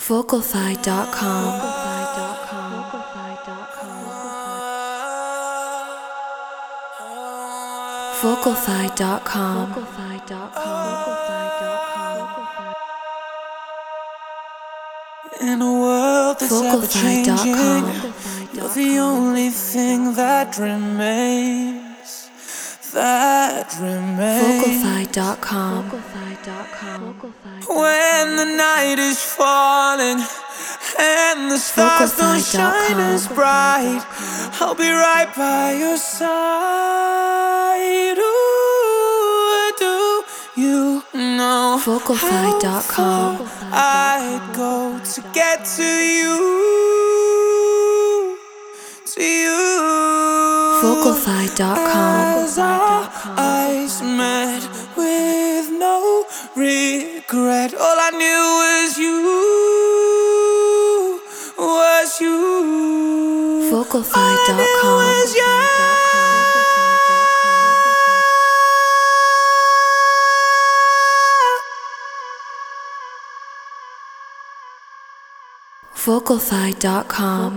Vocalfy.com. Vocalfy.com. In a world that's ever changing, you're the only thing that remains. Vocalfy.com. When the night is falling and the stars don't shine as bright, I'll be right by your side. Ooh, do you know Vocalfy.com. how far I'd go to get to you, to you? Vocalfy.com. As our eyes met with no regret, all I knew was you, was you. Vocalfy.com. Vocalfy.com.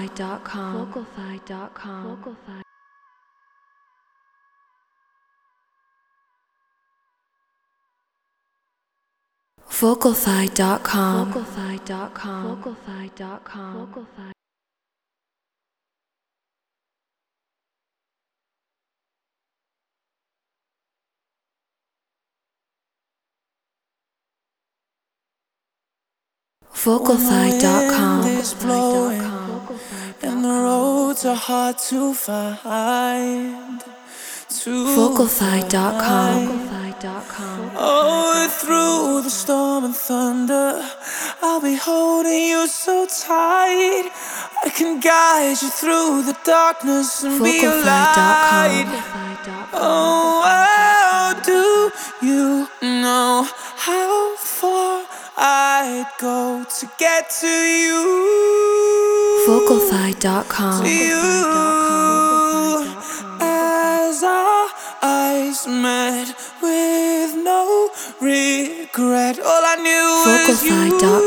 Vocalfy.com. Vocalfy.com. And the roads are hard to find. Vocalfy.com. Oh, through the storm and thunder, I'll be holding you so tight. I can guide you through the darkness and be your light. Oh, how do you know how far I'd go to get to you? Vocalfy.com. To you. As our eyes met with no regret, all I knew was you,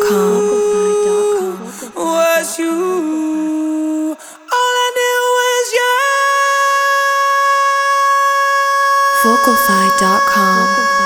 was you. All I knew was you. Vocalfy.com.